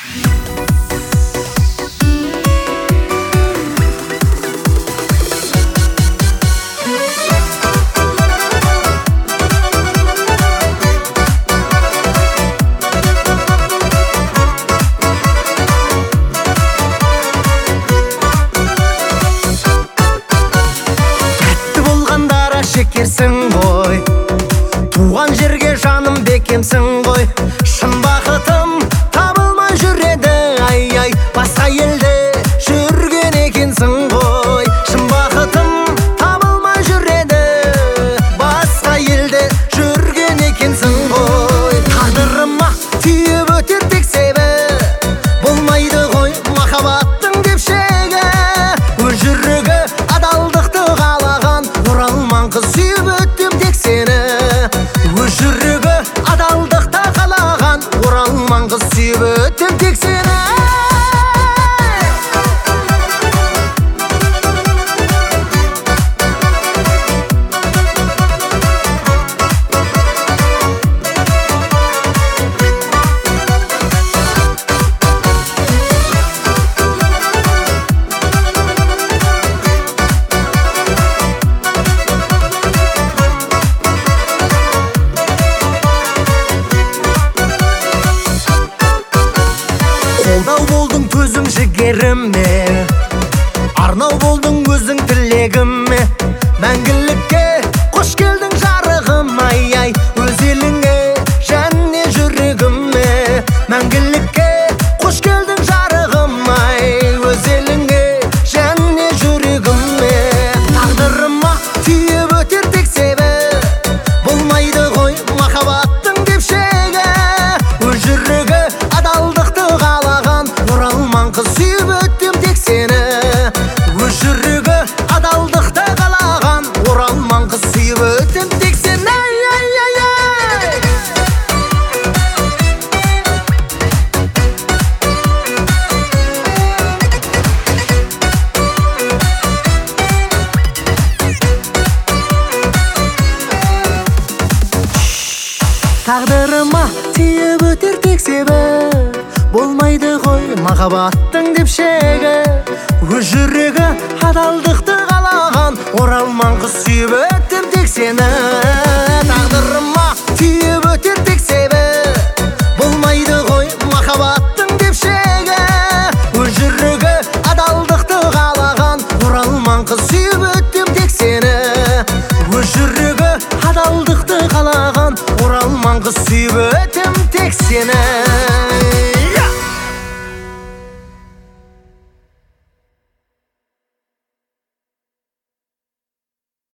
Шекерсің ғой, туған жерге жаным бекемсің ғой. Шын бақытым табылмай жүреді, ай-ай, басқа елде жүрген екенсің ғой. Шын бақытым табылмай жүреді, басқа елде жүрген екенсің ғой. Тағдырыма түйіп өтер тек себеп, болмайды ғой махаббаттың деп шегі. Өз жүрегі адалдықты қалаған оралман қыз сүйіп өттім тек сені. Өз жүрегі адалдықта қалаған оралман қыз сүйіп өттім тек сені. Қолдау болдың көзім жігеріме, арнау болдың өзің тілегіме. Мәңгілікке қош келдің жарығым, ай-ай, өз еліңе және жүрегіме. Мәңгілікке қош келдің жарығым, ай, өз еліңе және жүрегіме. Тағдырыма түйіп өтер тек себеп, болмайды ғой махаббаттың деп шегі. Өз жүрегі адалдықты қалаған оралман қыз сүйіп өттім тек сені. Өз жүрегі адалдықты қалаған оралман қыз сүйіп өттім тек сені. Тағдырыма түйіп өтер тек себеп, болмайды ғой махаббаттың деп шегі. Өз жүрегі адалдықты қалаған оралман қыз сүйіп өттім тек сені. Тағдырыма түйіп өтер тек себеп, болмайды ғой махаббаттың деп шегі. Өз жүрегі адалдықты қалаған оралман қыз сүйіп өттім тек сені. Өз жүрегі адалдықты қалаған оралман қыз сүйіп өттім тек сені.